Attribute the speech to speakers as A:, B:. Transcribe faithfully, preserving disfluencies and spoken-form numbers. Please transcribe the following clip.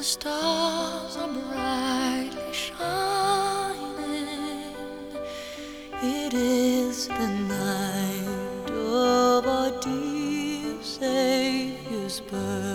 A: stars are brightly shining. It is the night of our dear Savior's birth.